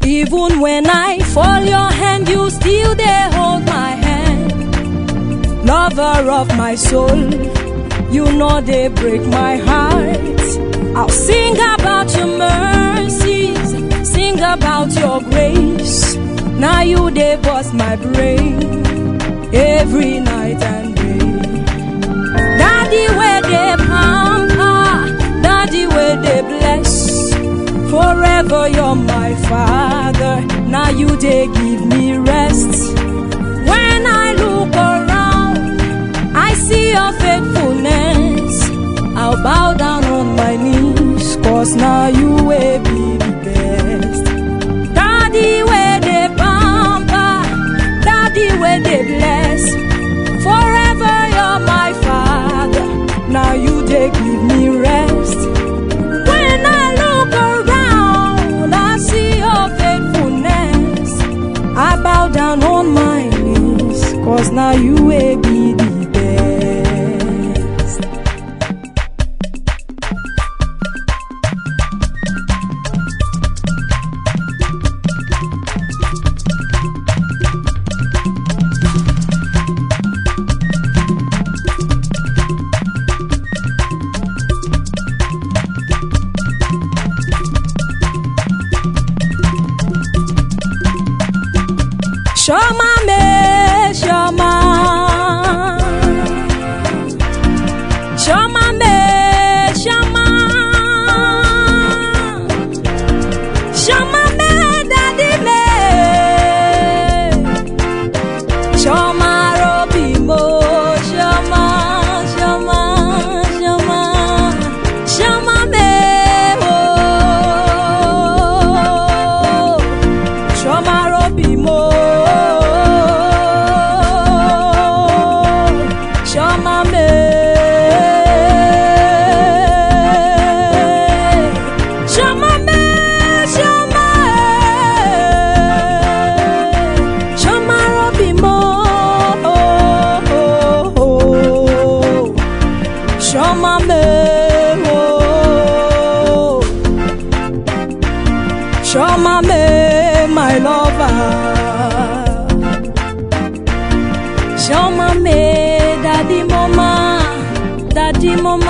Even when I fall, your hand, you still there hold my hand. Lover of my soul, you know they break my heart. I'll sing about your mercies, sing about your grace. Now you they bust my brain every night and day. Daddy where they pamper, daddy where they bless. Forever you're my father, now you they give me rest. When I look around, I see your faithfulness. I'll bow down on my knees, cause now you will be the best. Daddy where they pamper, daddy where they bless. Forever you're my father, now you they give me rest. When I look around, I see your faithfulness. I bow down on my knees, cause now you will be the best. Shoma me, Shoma, Shoma me, Shoma, Shoma me, daddy me, Shoma robi mo, Shoma, Shoma, Shoma, Shoma me, oh, Shoma robi mo. Shoma me, oh, Shoma me, my lover. Shoma me, daddy mama,